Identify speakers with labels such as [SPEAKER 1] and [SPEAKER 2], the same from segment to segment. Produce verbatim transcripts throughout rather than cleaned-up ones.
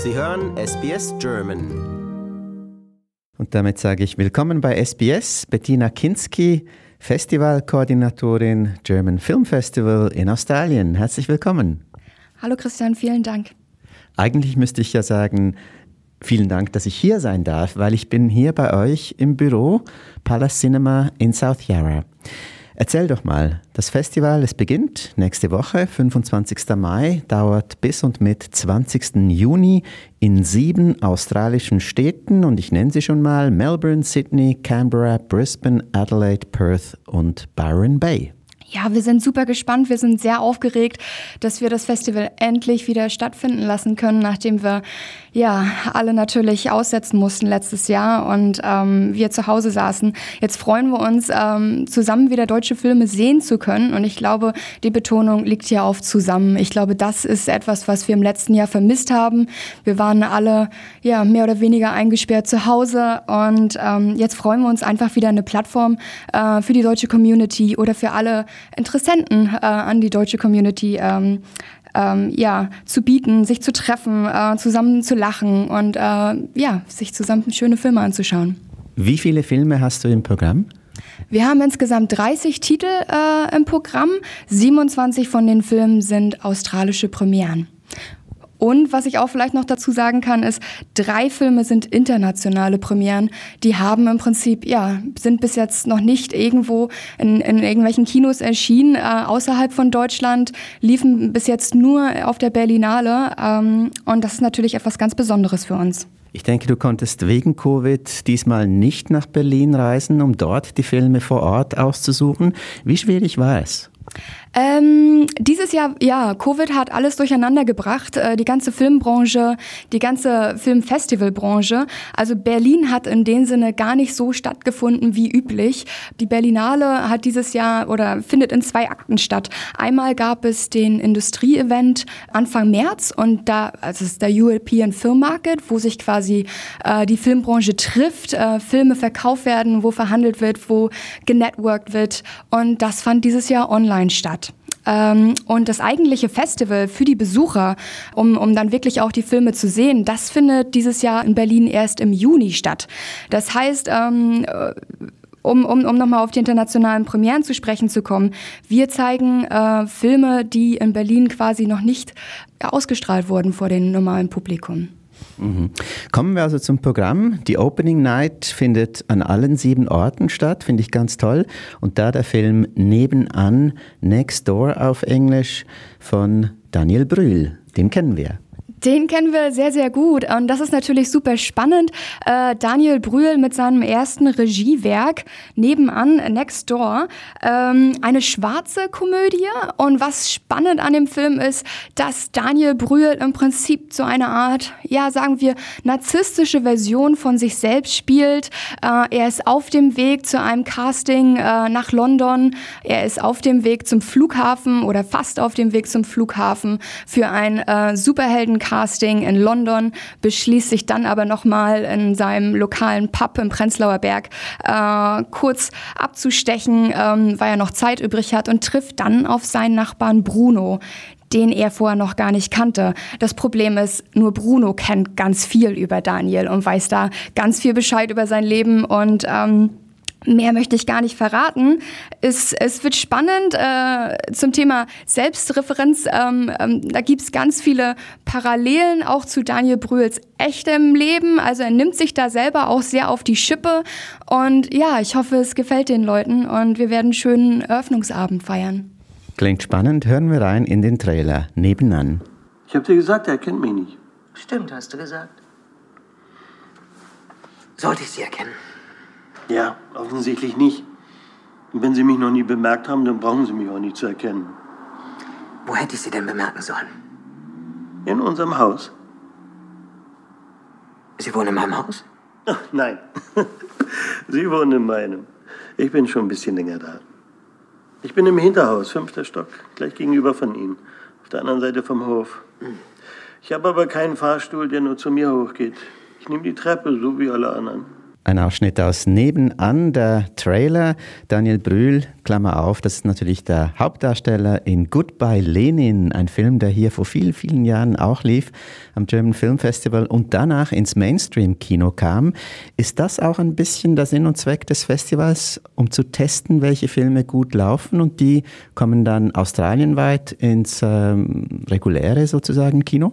[SPEAKER 1] Sie hören S B S German.
[SPEAKER 2] Und damit sage ich willkommen bei S B S, Bettina Kinski, Festivalkoordinatorin German Film Festival in Australien. Herzlich willkommen.
[SPEAKER 3] Hallo Christian, vielen Dank.
[SPEAKER 2] Eigentlich müsste ich ja sagen, vielen Dank, dass ich hier sein darf, weil ich bin hier bei euch im Büro Palace Cinema in South Yarra. Erzähl doch mal, das Festival, es beginnt nächste Woche, fünfundzwanzigsten Mai, dauert bis und mit zwanzigsten Juni in sieben australischen Städten und ich nenne sie schon mal: Melbourne, Sydney, Canberra, Brisbane, Adelaide, Perth und Byron Bay.
[SPEAKER 3] Ja, wir sind super gespannt, wir sind sehr aufgeregt, dass wir das Festival endlich wieder stattfinden lassen können, nachdem wir ja alle natürlich aussetzen mussten letztes Jahr und ähm, wir zu Hause saßen. Jetzt freuen wir uns, ähm, zusammen wieder deutsche Filme sehen zu können und ich glaube, die Betonung liegt hier auf zusammen. Ich glaube, das ist etwas, was wir im letzten Jahr vermisst haben. Wir waren alle ja mehr oder weniger eingesperrt zu Hause und ähm, jetzt freuen wir uns einfach wieder, eine Plattform äh, für die deutsche Community oder für alle Interessenten äh, an die deutsche Community ähm, ähm, ja, zu bieten, sich zu treffen, äh, zusammen zu lachen und äh, ja, sich zusammen schöne Filme anzuschauen.
[SPEAKER 2] Wie viele Filme hast du im Programm?
[SPEAKER 3] Wir haben insgesamt dreißig Titel äh, im Programm. siebenundzwanzig von den Filmen sind australische Premieren. Und was ich auch vielleicht noch dazu sagen kann, ist, drei Filme sind internationale Premieren. Die haben im Prinzip, ja, sind bis jetzt noch nicht irgendwo in, in irgendwelchen Kinos erschienen, äh, außerhalb von Deutschland, liefen bis jetzt nur auf der Berlinale. Ähm, und das ist natürlich etwas ganz Besonderes für uns.
[SPEAKER 2] Ich denke, du konntest wegen Covid diesmal nicht nach Berlin reisen, um dort die Filme vor Ort auszusuchen. Wie schwierig war es?
[SPEAKER 3] Ähm, dieses Jahr, ja, Covid hat alles durcheinander gebracht, äh, die ganze Filmbranche, die ganze Filmfestivalbranche. Also Berlin hat in dem Sinne gar nicht so stattgefunden wie üblich. Die Berlinale hat dieses Jahr oder findet in zwei Akten statt. Einmal gab es den Industrie-Event Anfang März und da, also es ist der European Film Market, wo sich quasi äh, die Filmbranche trifft, äh, Filme verkauft werden, wo verhandelt wird, wo genetworked wird und das fand dieses Jahr online statt. Ähm, und das eigentliche Festival für die Besucher, um, um dann wirklich auch die Filme zu sehen, das findet dieses Jahr in Berlin erst im Juni statt. Das heißt, ähm, um, um, um nochmal auf die internationalen Premieren zu sprechen zu kommen, wir zeigen äh, Filme, die in Berlin quasi noch nicht ausgestrahlt wurden vor dem normalen Publikum.
[SPEAKER 2] Mhm. Kommen wir also zum Programm. Die Opening Night findet an allen sieben Orten statt, finde ich ganz toll. Und da der Film Nebenan, Next Door auf Englisch, von Daniel Brühl, den kennen wir.
[SPEAKER 3] Den kennen wir sehr, sehr gut und das ist natürlich super spannend. Äh, Daniel Brühl mit seinem ersten Regiewerk Nebenan, Next Door, ähm, eine schwarze Komödie und was spannend an dem Film ist, dass Daniel Brühl im Prinzip so eine Art, ja sagen wir, narzisstische Version von sich selbst spielt. Äh, er ist auf dem Weg zu einem Casting äh, nach London, er ist auf dem Weg zum Flughafen oder fast auf dem Weg zum Flughafen für ein äh, Superhelden-Casting Casting in London, beschließt sich dann aber nochmal in seinem lokalen Pub im Prenzlauer Berg äh, kurz abzustechen, ähm, weil er noch Zeit übrig hat und trifft dann auf seinen Nachbarn Bruno, den er vorher noch gar nicht kannte. Das Problem ist, nur Bruno kennt ganz viel über Daniel und weiß da ganz viel Bescheid über sein Leben und ähm, mehr möchte ich gar nicht verraten. Es, es wird spannend äh, zum Thema Selbstreferenz. Ähm, ähm, da gibt es ganz viele Parallelen auch zu Daniel Brühls echtem Leben. Also er nimmt sich da selber auch sehr auf die Schippe. Und ja, ich hoffe, es gefällt den Leuten und wir werden einen schönen Eröffnungsabend feiern.
[SPEAKER 2] Klingt spannend. Hören wir rein in den Trailer. Nebenan.
[SPEAKER 4] Ich hab dir gesagt, er kennt mich nicht.
[SPEAKER 5] Stimmt, hast du gesagt. Sollte ich sie erkennen?
[SPEAKER 4] Ja, offensichtlich nicht. Und wenn Sie mich noch nie bemerkt haben, dann brauchen Sie mich auch nicht zu erkennen.
[SPEAKER 5] Wo hätte ich sie denn bemerken sollen?
[SPEAKER 4] In unserem Haus.
[SPEAKER 5] Sie wohnen in meinem Haus?
[SPEAKER 4] Ach, nein. Sie wohnen in meinem. Ich bin schon ein bisschen länger da. Ich bin im Hinterhaus, fünfter Stock, gleich gegenüber von Ihnen. Auf der anderen Seite vom Hof. Ich habe aber keinen Fahrstuhl, der nur zu mir hochgeht. Ich nehme die Treppe, so wie alle anderen.
[SPEAKER 2] Ein Ausschnitt aus Nebenan, der Trailer. Daniel Brühl, Klammer auf, das ist natürlich der Hauptdarsteller in Goodbye Lenin, ein Film, der hier vor vielen, vielen Jahren auch lief am German Film Festival und danach ins Mainstream-Kino kam. Ist das auch ein bisschen der Sinn und Zweck des Festivals, um zu testen, welche Filme gut laufen und die kommen dann australienweit ins ähm, reguläre sozusagen Kino?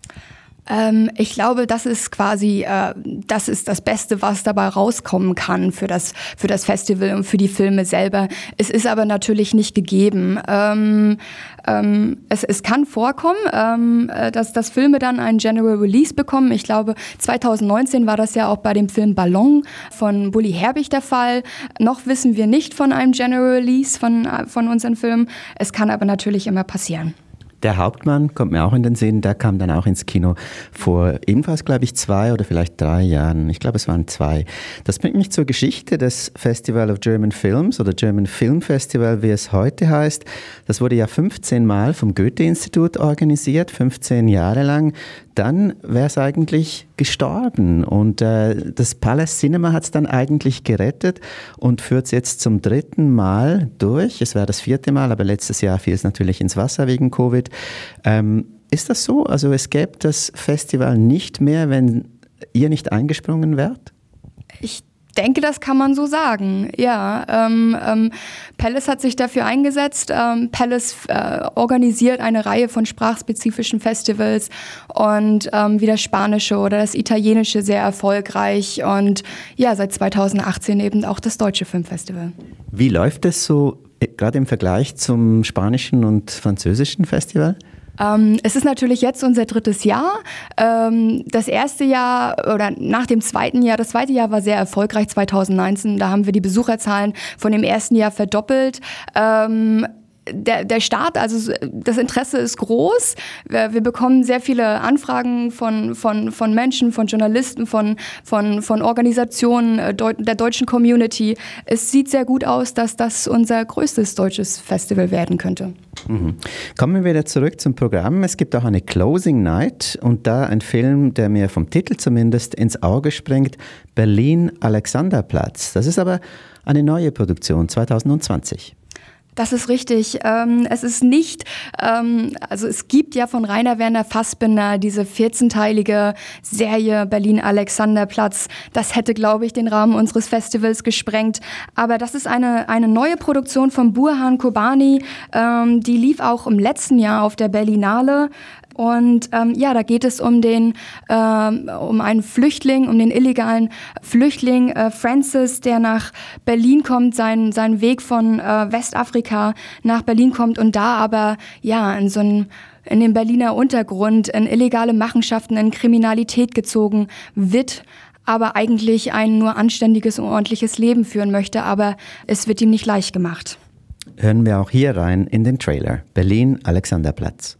[SPEAKER 3] Ähm, ich glaube, das ist quasi, äh, das ist das Beste, was dabei rauskommen kann für das, für das Festival und für die Filme selber. Es ist aber natürlich nicht gegeben. Ähm, ähm, es, es kann vorkommen, ähm, dass, dass Filme dann einen General Release bekommen. Ich glaube, zwanzig neunzehn war das ja auch bei dem Film Ballon von Bully Herbig der Fall. Noch wissen wir nicht von einem General Release von, von unseren Filmen. Es kann aber natürlich immer passieren.
[SPEAKER 2] Der Hauptmann kommt mir auch in den Sinn, der kam dann auch ins Kino vor ebenfalls, glaube ich, zwei oder vielleicht drei Jahren. Ich glaube, es waren zwei. Das bringt mich zur Geschichte des Festival of German Films oder German Film Festival, wie es heute heißt. Das wurde ja fünfzehn Mal vom Goethe-Institut organisiert, fünfzehn Jahre lang. Dann wäre es eigentlich gestorben und äh, das Palace Cinema hat es dann eigentlich gerettet und führt es jetzt zum dritten Mal durch. Es wäre das vierte Mal, aber letztes Jahr fiel es natürlich ins Wasser wegen Covid. Ähm, ist das so? Also es gäbe das Festival nicht mehr, wenn ihr nicht eingesprungen wärt?
[SPEAKER 3] Ich denke, das kann man so sagen. Ja, ähm, ähm, Palace hat sich dafür eingesetzt. Ähm, Palace äh, organisiert eine Reihe von sprachspezifischen Festivals und ähm, wie das Spanische oder das Italienische sehr erfolgreich und ja, seit zwanzig achtzehn eben auch das Deutsche Filmfestival.
[SPEAKER 2] Wie läuft es so gerade im Vergleich zum spanischen und französischen Festival?
[SPEAKER 3] Ähm, es ist natürlich jetzt unser drittes Jahr. Ähm, das erste Jahr oder nach dem zweiten Jahr, das zweite Jahr war sehr erfolgreich, zwanzig neunzehn. Da haben wir die Besucherzahlen von dem ersten Jahr verdoppelt. Ähm, Der, der Start, also das Interesse ist groß. Wir, wir bekommen sehr viele Anfragen von, von, von Menschen, von Journalisten, von, von, von Organisationen der deutschen Community. Es sieht sehr gut aus, dass das unser größtes deutsches Festival werden könnte.
[SPEAKER 2] Mhm. Kommen wir wieder zurück zum Programm. Es gibt auch eine Closing Night und da ein Film, der mir vom Titel zumindest ins Auge springt, Berlin Alexanderplatz. Das ist aber eine neue Produktion, zwanzig zwanzig.
[SPEAKER 3] Das ist richtig. Ähm, es ist nicht, ähm, also es gibt ja von Rainer Werner Fassbinder diese vierzehnteilige Serie Berlin-Alexanderplatz. Das hätte, glaube ich, den Rahmen unseres Festivals gesprengt. Aber das ist eine, eine neue Produktion von Burhan Kobani. Ähm, die lief auch im letzten Jahr auf der Berlinale. Und ähm, ja, da geht es um den, ähm, um einen Flüchtling, um den illegalen Flüchtling äh, Francis, der nach Berlin kommt, seinen seinen Weg von äh, Westafrika nach Berlin kommt und da aber ja in so einem in den Berliner Untergrund in illegale Machenschaften, in Kriminalität gezogen wird, aber eigentlich ein nur anständiges und ordentliches Leben führen möchte, aber es wird ihm nicht leicht gemacht.
[SPEAKER 2] Hören wir auch hier rein in den Trailer. Berlin Alexanderplatz.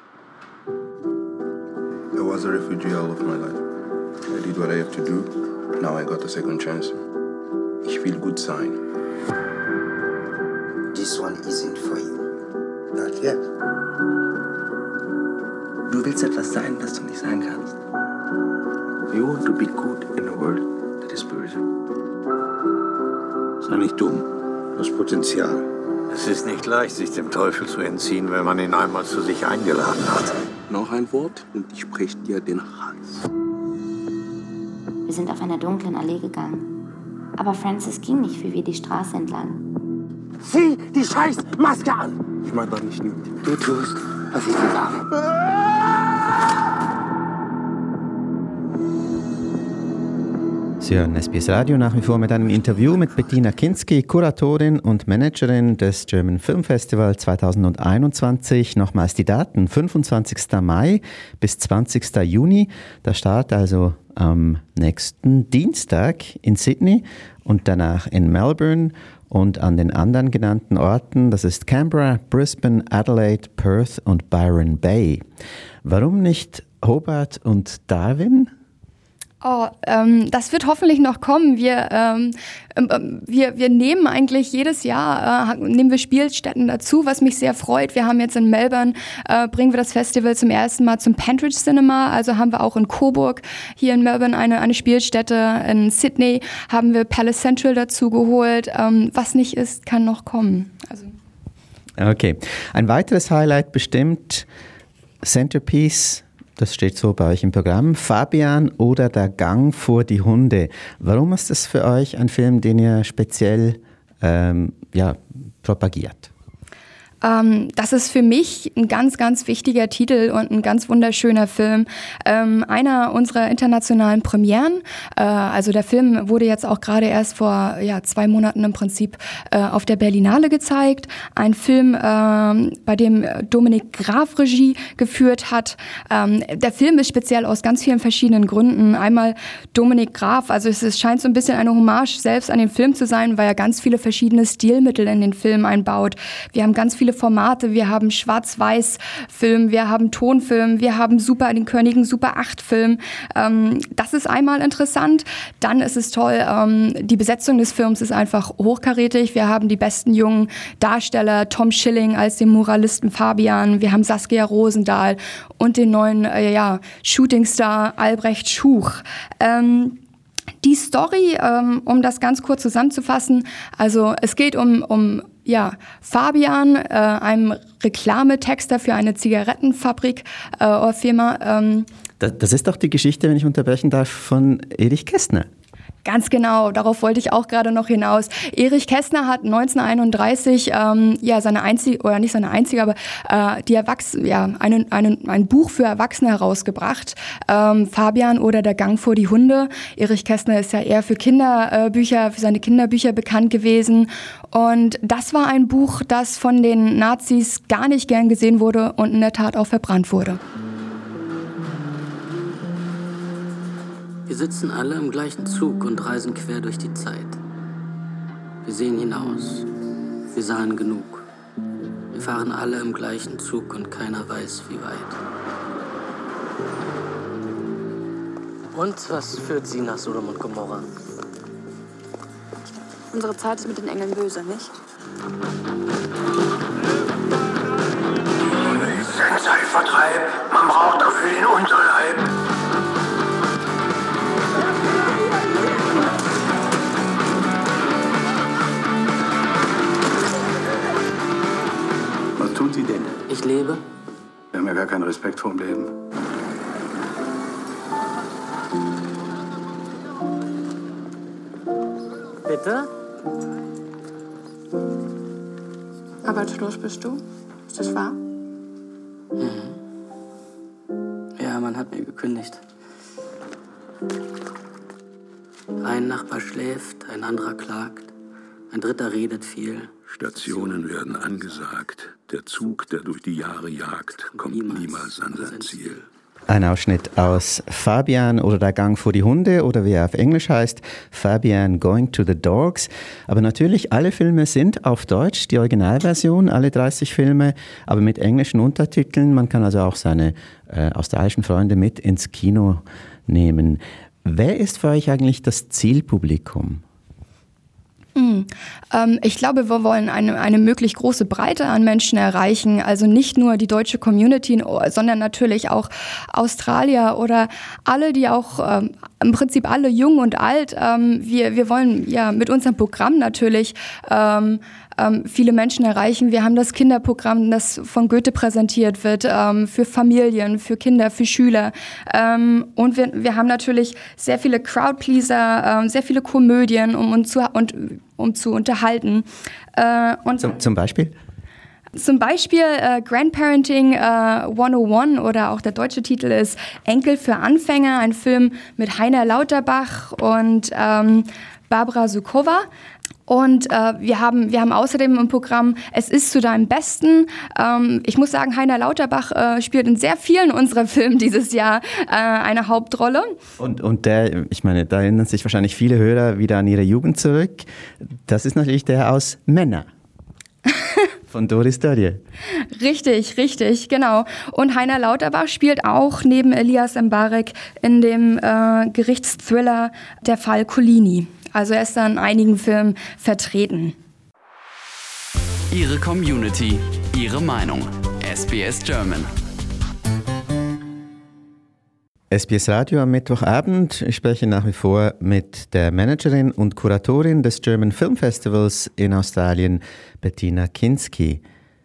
[SPEAKER 6] I was a refugee all of my life. I did what I have to do. Now I got a second chance. Ich will gut sein.
[SPEAKER 5] This one isn't for you.
[SPEAKER 6] Not yet. Du willst etwas sein, das du nicht sein kannst. You want to be good in a world that is böse. Sei nicht dumm. Du hast Potenzial.
[SPEAKER 7] Es ist nicht leicht, sich dem Teufel zu entziehen, wenn man ihn einmal zu sich eingeladen hat.
[SPEAKER 6] Noch ein Wort und ich brech dir den Hals.
[SPEAKER 8] Wir sind auf einer dunklen Allee gegangen. Aber Francis ging nicht wie wir die Straße entlang.
[SPEAKER 5] Zieh die scheiß Maske an!
[SPEAKER 6] Ich mein doch nicht mit.
[SPEAKER 5] Du tust, was ich dir sage.
[SPEAKER 2] Sie hören S B S Radio nach wie vor mit einem Interview mit Bettina Kinski, Kuratorin und Managerin des German Film Festival zwanzig einundzwanzig. Nochmals die Daten, fünfundzwanzigster Mai bis zwanzigster Juni. Der Start also am nächsten Dienstag in Sydney und danach in Melbourne und an den anderen genannten Orten, das ist Canberra, Brisbane, Adelaide, Perth und Byron Bay. Warum nicht Hobart und Darwin?
[SPEAKER 3] Oh, ähm, das wird hoffentlich noch kommen. Wir, ähm, ähm, wir, wir nehmen eigentlich jedes Jahr, äh, nehmen wir Spielstätten dazu, was mich sehr freut. Wir haben jetzt in Melbourne, äh, bringen wir das Festival zum ersten Mal zum Pentridge Cinema. Also haben wir auch in Coburg hier in Melbourne eine, eine Spielstätte. In Sydney haben wir Palace Central dazu geholt. Ähm, was nicht ist, kann noch kommen. Also.
[SPEAKER 2] Okay. Ein weiteres Highlight bestimmt Centerpiece. Das steht so bei euch im Programm. Fabian oder der Gang vor die Hunde. Warum ist das für euch ein Film, den ihr speziell ähm, ja, propagiert?
[SPEAKER 3] Ähm, das ist für mich ein ganz, ganz wichtiger Titel und ein ganz wunderschöner Film. Ähm, einer unserer internationalen Premieren. Äh, also der Film wurde jetzt auch gerade erst vor ja, zwei Monaten im Prinzip äh, auf der Berlinale gezeigt. Ein Film, ähm, bei dem Dominik Graf Regie geführt hat. Ähm, der Film ist speziell aus ganz vielen verschiedenen Gründen. Einmal Dominik Graf, also es, es scheint so ein bisschen eine Hommage selbst an den Film zu sein, weil er ganz viele verschiedene Stilmittel in den Film einbaut. Wir haben ganz viele Formate, wir haben Schwarz-Weiß-Film, wir haben Tonfilm, wir haben Super, den Körnigen Super acht Film. Ähm, das ist einmal interessant. Dann ist es toll, ähm, die Besetzung des Films ist einfach hochkarätig. Wir haben die besten jungen Darsteller, Tom Schilling als den Moralisten Fabian, wir haben Saskia Rosendahl und den neuen äh, ja, Shootingstar Albrecht Schuch. Ähm, Die Story, ähm, um das ganz kurz zusammenzufassen, also es geht um, um ja, Fabian, äh, einem Reklametexter für eine Zigarettenfabrik äh, oder Firma. Ähm,
[SPEAKER 2] das, das ist doch die Geschichte, wenn ich unterbrechen darf, von Erich Kästner.
[SPEAKER 3] Ganz genau, darauf wollte ich auch gerade noch hinaus. Erich Kästner hat neunzehnhunderteinunddreißig ähm, ja seine einzige, oder nicht seine einzige, aber äh, die Erwachs- ja, einen, einen, ein Buch für Erwachsene herausgebracht. Ähm, Fabian oder der Gang vor die Hunde. Erich Kästner ist ja eher für Kinderbücher, für seine Kinderbücher bekannt gewesen. Und das war ein Buch, das von den Nazis gar nicht gern gesehen wurde und in der Tat auch verbrannt wurde.
[SPEAKER 9] Wir sitzen alle im gleichen Zug und reisen quer durch die Zeit. Wir sehen hinaus. Wir sahen genug. Wir fahren alle im gleichen Zug und keiner weiß, wie weit. Und was führt sie nach Sodom und Gomorra?
[SPEAKER 10] Unsere Zeit ist mit den Engeln böse, nicht?
[SPEAKER 5] Nichts ein Zeitvertreib. Man braucht dafür den Unterleib.
[SPEAKER 6] Was tut sie denn?
[SPEAKER 9] Ich lebe.
[SPEAKER 6] Wir haben ja gar keinen Respekt vor dem Leben.
[SPEAKER 9] Bitte?
[SPEAKER 10] Arbeitslos bist du? Ist das wahr?
[SPEAKER 9] Mhm. Ja, man hat mir gekündigt. Ein Nachbar schläft, ein anderer klagt, ein dritter redet viel.
[SPEAKER 11] Stationen werden angesagt. Der Zug, der durch die Jahre jagt, kommt niemals an sein Ziel.
[SPEAKER 2] Ein Ausschnitt aus Fabian oder der Gang vor die Hunde oder wie er auf Englisch heißt, Fabian Going to the Dogs. Aber natürlich, alle Filme sind auf Deutsch, die Originalversion, alle dreißig Filme, aber mit englischen Untertiteln. Man kann also auch seine äh, australischen Freunde mit ins Kino nehmen. Wer ist für euch eigentlich das Zielpublikum?
[SPEAKER 3] Mm, ähm, ich glaube, wir wollen eine, eine möglichst große Breite an Menschen erreichen. Also nicht nur die deutsche Community, sondern natürlich auch Australier oder alle, die auch, ähm, im Prinzip alle jung und alt. Ähm, wir, wir wollen ja mit unserem Programm natürlich ähm, ähm, viele Menschen erreichen. Wir haben das Kinderprogramm, das von Goethe präsentiert wird, ähm, für Familien, für Kinder, für Schüler. Ähm, und wir, wir haben natürlich sehr viele Crowdpleaser, ähm, sehr viele Komödien, um uns zu, und, um zu unterhalten. Äh, und
[SPEAKER 2] zum, zum Beispiel?
[SPEAKER 3] Zum Beispiel äh, Grandparenting äh, hundertundeins oder auch der deutsche Titel ist Enkel für Anfänger, ein Film mit Heiner Lauterbach und ähm, Barbara Sukowa. Und äh, wir haben wir haben außerdem im Programm Es ist zu deinem Besten. Ähm, ich muss sagen, Heiner Lauterbach äh, spielt in sehr vielen unserer Filme dieses Jahr äh, eine Hauptrolle.
[SPEAKER 2] Und, und der, ich meine, da erinnern sich wahrscheinlich viele Hörer wieder an ihre Jugend zurück. Das ist natürlich der aus Männer. Von Doris Dörrie.
[SPEAKER 3] Richtig, richtig, genau. Und Heiner Lauterbach spielt auch neben Elias Mbarek in dem äh, Gerichtsthriller Der Fall Collini. Also er ist da in einigen Filmen vertreten.
[SPEAKER 12] Ihre Community, Ihre Meinung. S B S German.
[SPEAKER 2] S B S Radio am Mittwochabend. Ich spreche nach wie vor mit der Managerin und Kuratorin des German Film Festivals in Australien, Bettina Kinski.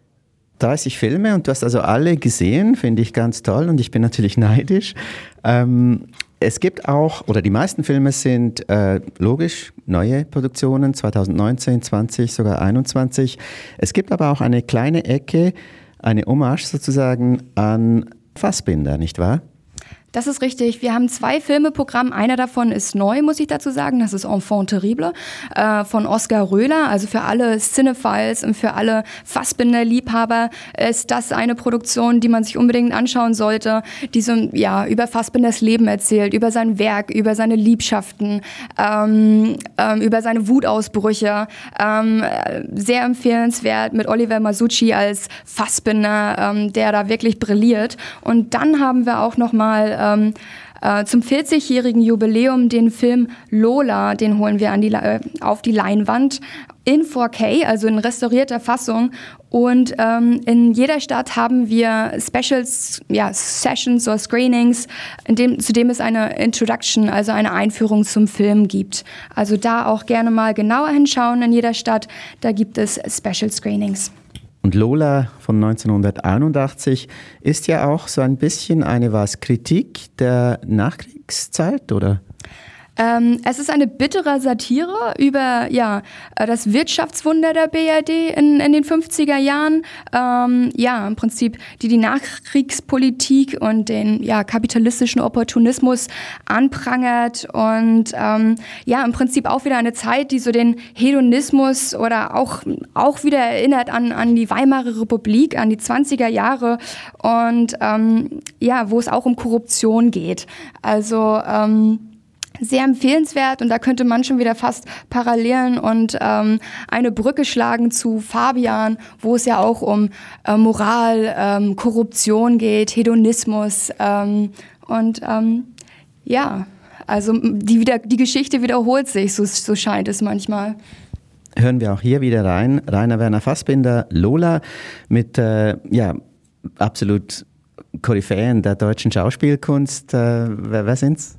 [SPEAKER 2] dreißig Filme und du hast also alle gesehen, finde ich ganz toll und ich bin natürlich neidisch. Ähm, es gibt auch, oder die meisten Filme sind äh, logisch neue Produktionen, zwanzig neunzehn, zwanzig, sogar einundzwanzig. Es gibt aber auch eine kleine Ecke, eine Hommage sozusagen an Fassbinder, nicht wahr?
[SPEAKER 3] Das ist richtig. Wir haben zwei Filmeprogramm. Einer davon ist neu, muss ich dazu sagen. Das ist Enfant Terrible äh, von Oskar Röhler. Also für alle Cinephiles und für alle Fassbinder-Liebhaber ist das eine Produktion, die man sich unbedingt anschauen sollte, die so ja, über Fassbinders Leben erzählt, über sein Werk, über seine Liebschaften, ähm, ähm, über seine Wutausbrüche. Ähm, sehr empfehlenswert mit Oliver Masucci als Fassbinder, ähm, der da wirklich brilliert. Und dann haben wir auch noch mal Ähm, äh, zum vierzigjährigen Jubiläum den Film Lola, den holen wir an die, äh, auf die Leinwand in vier K, also in restaurierter Fassung. Und ähm, in jeder Stadt haben wir Specials, ja, Sessions oder Screenings, in dem, zu dem es eine Introduction, also eine Einführung zum Film gibt. Also da auch gerne mal genauer hinschauen in jeder Stadt, da gibt es Special Screenings.
[SPEAKER 2] Und Lola von neunzehnhunderteinundachtzig ist ja auch so ein bisschen eine was Kritik der Nachkriegszeit, oder?
[SPEAKER 3] Ähm, es ist eine bittere Satire über ja, das Wirtschaftswunder der B R D in, in den fünfziger Jahren. Ähm, ja, im Prinzip, die die Nachkriegspolitik und den ja, kapitalistischen Opportunismus anprangert. Und ähm, ja, im Prinzip auch wieder eine Zeit, die so den Hedonismus oder auch, auch wieder erinnert an, an die Weimarer Republik, an die zwanziger Jahre. Und ähm, ja, wo es auch um Korruption geht. Also ähm, sehr empfehlenswert und da könnte man schon wieder fast Parallelen und ähm, eine Brücke schlagen zu Fabian, wo es ja auch um äh, Moral, ähm, Korruption geht, Hedonismus ähm, und ähm, ja, also die, wieder, die Geschichte wiederholt sich, so, so scheint es manchmal.
[SPEAKER 2] Hören wir auch hier wieder rein, Rainer Werner Fassbinder, Lola, mit äh, ja, absolut Koryphäen der deutschen Schauspielkunst. Äh, wer, wer sind's?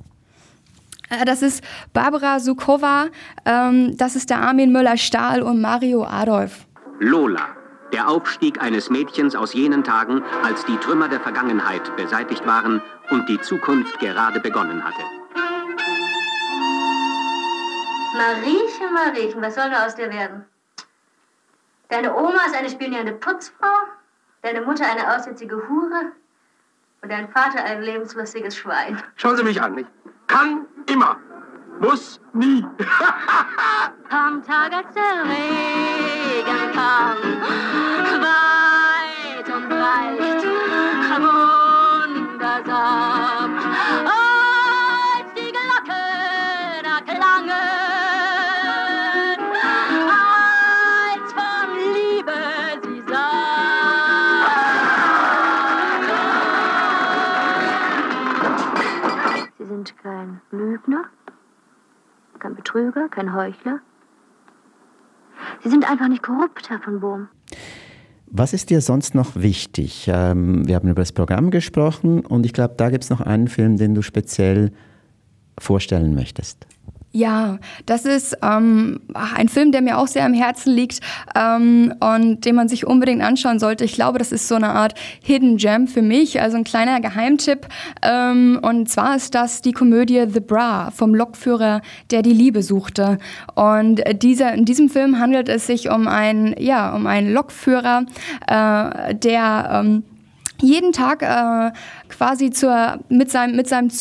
[SPEAKER 3] Das ist Barbara Sukowa, ähm, das ist der Armin Müller-Stahl und Mario Adolf.
[SPEAKER 13] Lola, der Aufstieg eines Mädchens aus jenen Tagen, als die Trümmer der Vergangenheit beseitigt waren und die Zukunft gerade begonnen hatte.
[SPEAKER 14] Mariechen, Mariechen, was soll da aus dir werden? Deine Oma ist eine spionierende Putzfrau, deine Mutter eine aussätzige Hure und dein Vater ein lebenslustiges Schwein.
[SPEAKER 5] Schauen Sie mich an, nicht? Kann immer, muss nie.
[SPEAKER 14] Am Tag, als der Regen kam, weit und breit, wundersam, als die Glocken erklangen, als von Liebe sie sang. Sie sind kein Lügner, kein Betrüger, kein Heuchler. Sie sind einfach nicht korrupt, Herr von Bohm.
[SPEAKER 2] Was ist dir sonst noch wichtig? Ähm, wir haben über das Programm gesprochen und ich glaube, da gibt es noch einen Film, den du speziell vorstellen möchtest.
[SPEAKER 3] Ja, das ist ähm, ein Film, der mir auch sehr am Herzen liegt ähm, und den man sich unbedingt anschauen sollte. Ich glaube, das ist so eine Art Hidden Gem für mich, also ein kleiner Geheimtipp. Ähm, und zwar ist das die Komödie The Bra vom Lokführer, der die Liebe suchte. Und dieser, in diesem Film handelt es sich um einen, ja, um einen Lokführer, äh, der ähm, jeden Tag äh, quasi zur, mit seinem, mit seinem Zug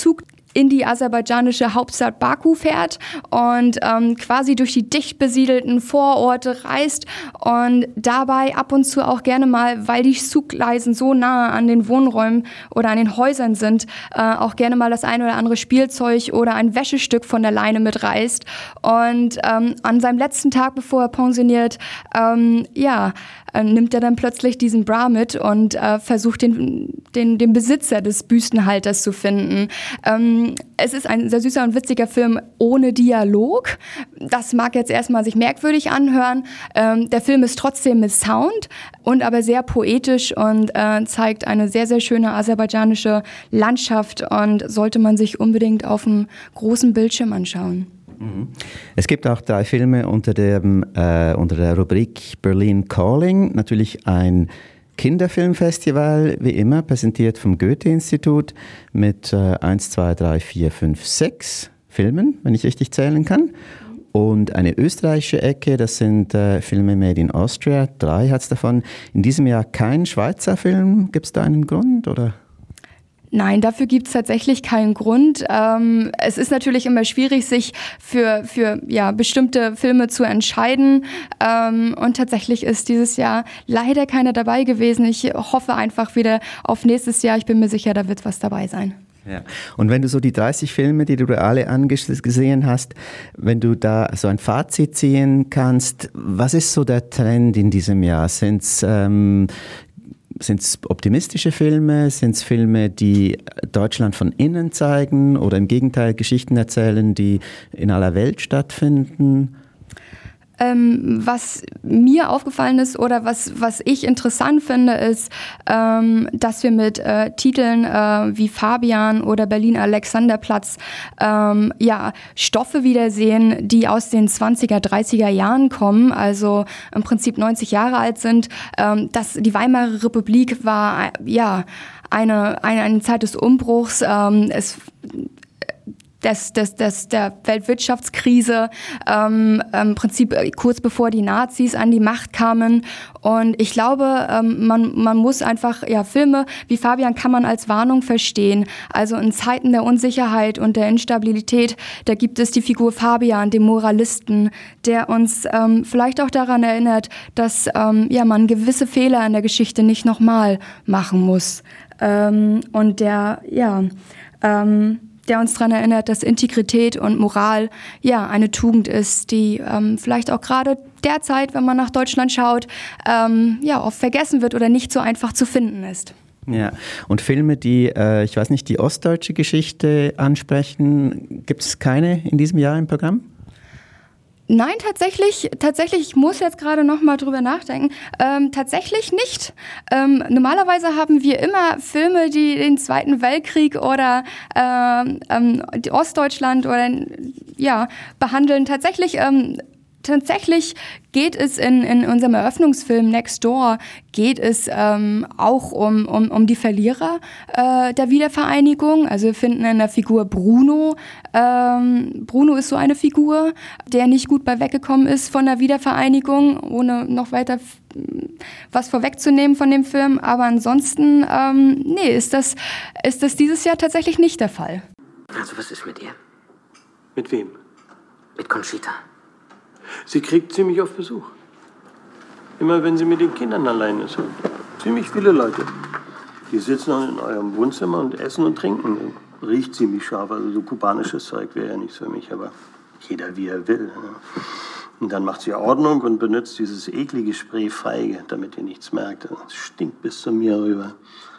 [SPEAKER 3] in die aserbaidschanische Hauptstadt Baku fährt und ähm, quasi durch die dicht besiedelten Vororte reist und dabei ab und zu auch gerne mal, weil die Zuggleisen so nahe an den Wohnräumen oder an den Häusern sind, äh, auch gerne mal das ein oder andere Spielzeug oder ein Wäschestück von der Leine mitreißt. Und ähm, an seinem letzten Tag, bevor er pensioniert, ähm, ja, äh, nimmt er dann plötzlich diesen Bra mit und äh, versucht den, den, den Besitzer des Büstenhalters zu finden. Ähm, Es ist ein sehr süßer und witziger Film ohne Dialog. Das mag jetzt erstmal sich merkwürdig anhören. Ähm, der Film ist trotzdem mit Sound und aber sehr poetisch und äh, zeigt eine sehr, sehr schöne aserbaidschanische Landschaft und sollte man sich unbedingt auf dem großen Bildschirm anschauen.
[SPEAKER 2] Es gibt auch drei Filme unter, dem, äh, unter der Rubrik Berlin Calling. Natürlich ein Kinderfilmfestival, wie immer, präsentiert vom Goethe-Institut mit äh, eins, zwei, drei, vier, fünf, sechs Filmen, wenn ich richtig zählen kann. Und eine österreichische Ecke, das sind äh, Filme made in Austria, drei hat es davon. In diesem Jahr kein Schweizer Film, gibt es da einen Grund, oder?
[SPEAKER 3] Nein, dafür gibt es tatsächlich keinen Grund. Ähm, es ist natürlich immer schwierig, sich für, für ja, bestimmte Filme zu entscheiden. Ähm, und tatsächlich ist dieses Jahr leider keiner dabei gewesen. Ich hoffe einfach wieder auf nächstes Jahr. Ich bin mir sicher, da wird was dabei sein.
[SPEAKER 2] Ja. Und wenn du so die dreißig Filme, die du da alle angesehen hast, wenn du da so ein Fazit ziehen kannst, was ist so der Trend in diesem Jahr? Sind es ähm, Sind es optimistische Filme? Sind es Filme, die Deutschland von innen zeigen oder im Gegenteil Geschichten erzählen, die in aller Welt stattfinden?
[SPEAKER 3] Ähm, was mir aufgefallen ist oder was, was ich interessant finde, ist, ähm, dass wir mit äh, Titeln äh, wie Fabian oder Berlin-Alexanderplatz ähm, ja, Stoffe wiedersehen, die aus den zwanziger, dreißiger Jahren kommen, also im Prinzip neunzig Jahre alt sind. Ähm, das, die Weimarer Republik war äh, ja, eine, eine, eine Zeit des Umbruchs. Ähm, es Des, des, des, der Weltwirtschaftskrise, ähm, im Prinzip kurz bevor die Nazis an die Macht kamen. Und ich glaube, ähm, man, man muss einfach, ja, Filme wie Fabian kann man als Warnung verstehen. Also in Zeiten der Unsicherheit und der Instabilität, da gibt es die Figur Fabian, den Moralisten, der uns ähm, vielleicht auch daran erinnert, dass ähm, ja, man gewisse Fehler in der Geschichte nicht nochmal machen muss. Ähm, und der, ja, ähm, der uns daran erinnert, dass Integrität und Moral ja eine Tugend ist, die ähm, vielleicht auch gerade derzeit, wenn man nach Deutschland schaut, ähm, ja oft vergessen wird oder nicht so einfach zu finden ist.
[SPEAKER 2] Ja, und Filme, die, äh, ich weiß nicht, die ostdeutsche Geschichte ansprechen, gibt es keine in diesem Jahr im Programm?
[SPEAKER 3] Nein, tatsächlich, tatsächlich, ich muss jetzt gerade noch mal drüber nachdenken, ähm, tatsächlich nicht. Ähm, normalerweise haben wir immer Filme, die den Zweiten Weltkrieg oder ähm, ähm, die Ostdeutschland oder ja, behandeln. Tatsächlich ähm, Tatsächlich geht es in, in unserem Eröffnungsfilm Next Door geht es ähm, auch um, um, um die Verlierer äh, der Wiedervereinigung. Also wir finden in der Figur Bruno, ähm, Bruno ist so eine Figur, der nicht gut bei weggekommen ist von der Wiedervereinigung, ohne noch weiter f- was vorwegzunehmen von dem Film. Aber ansonsten, ähm, nee, ist das, ist das dieses Jahr tatsächlich nicht der Fall.
[SPEAKER 9] Also was ist mit ihr?
[SPEAKER 4] Mit wem?
[SPEAKER 9] Mit Conchita.
[SPEAKER 4] Sie kriegt ziemlich oft Besuch. Immer wenn sie mit den Kindern allein ist. Ziemlich viele Leute. Die sitzen dann in eurem Wohnzimmer und essen und trinken. Riecht ziemlich scharf, also so kubanisches Zeug wäre ja nichts für mich, aber jeder wie er will. Und dann macht sie Ordnung und benutzt dieses eklige Spray Feige, damit ihr nichts merkt. Es stinkt bis zu mir rüber.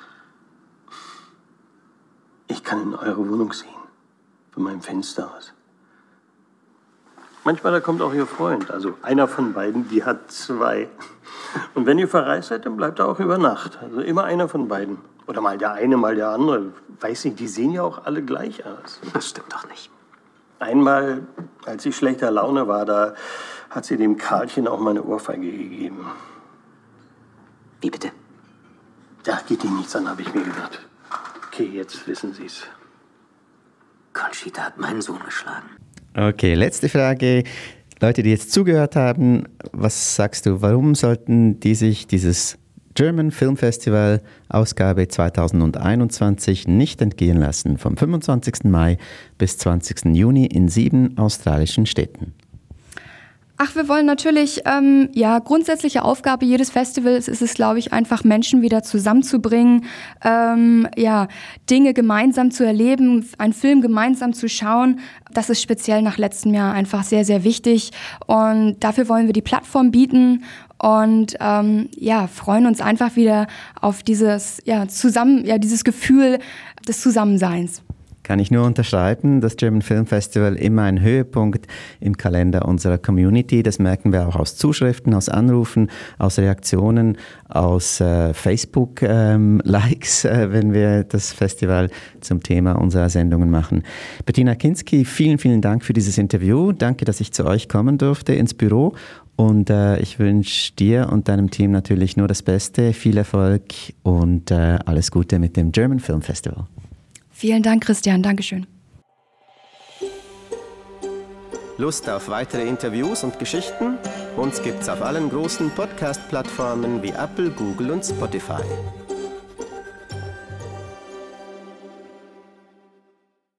[SPEAKER 4] Ich kann in eure Wohnung sehen, von meinem Fenster aus. Manchmal da kommt auch ihr Freund, also einer von beiden, die hat zwei. Und wenn ihr verreist seid, dann bleibt er auch über Nacht. Also immer einer von beiden. Oder mal der eine, mal der andere. Weiß nicht, die sehen ja auch alle gleich aus.
[SPEAKER 9] Das stimmt doch nicht.
[SPEAKER 4] Einmal, als ich schlechter Laune war, da hat sie dem Karlchen auch mal eine Ohrfeige gegeben.
[SPEAKER 9] Wie bitte?
[SPEAKER 4] Da geht ihm nichts an, habe ich mir gedacht. Okay, jetzt wissen Sie's.
[SPEAKER 9] Conchita hat meinen Sohn geschlagen.
[SPEAKER 2] Okay, letzte Frage. Leute, die jetzt zugehört haben, was sagst du, warum sollten die sich dieses German Film Festival, Ausgabe zweitausendeinundzwanzig, nicht entgehen lassen, vom fünfundzwanzigsten Mai bis zwanzigsten Juni in sieben australischen Städten.
[SPEAKER 3] Ach, wir wollen natürlich, ähm, ja, grundsätzliche Aufgabe jedes Festivals ist es, glaube ich, einfach Menschen wieder zusammenzubringen, ähm, ja, Dinge gemeinsam zu erleben, einen Film gemeinsam zu schauen. Das ist speziell nach letztem Jahr einfach sehr, sehr wichtig und dafür wollen wir die Plattform bieten und ähm, ja, freuen uns einfach wieder auf dieses, ja, zusammen, ja, dieses Gefühl des Zusammenseins.
[SPEAKER 2] Kann ich nur unterschreiben, das German Film Festival immer ein Höhepunkt im Kalender unserer Community. Das merken wir auch aus Zuschriften, aus Anrufen, aus Reaktionen, aus äh, Facebook-Likes, ähm, äh, wenn wir das Festival zum Thema unserer Sendungen machen. Bettina Kinski, vielen, vielen Dank für dieses Interview. Danke, dass ich zu euch kommen durfte ins Büro. Und äh, ich wünsche dir und deinem Team natürlich nur das Beste, viel Erfolg und äh, alles Gute mit dem German Film Festival.
[SPEAKER 3] Vielen Dank, Christian. Dankeschön.
[SPEAKER 1] Lust auf weitere Interviews und Geschichten? Uns gibt's auf allen großen Podcast-Plattformen wie Apple, Google und Spotify.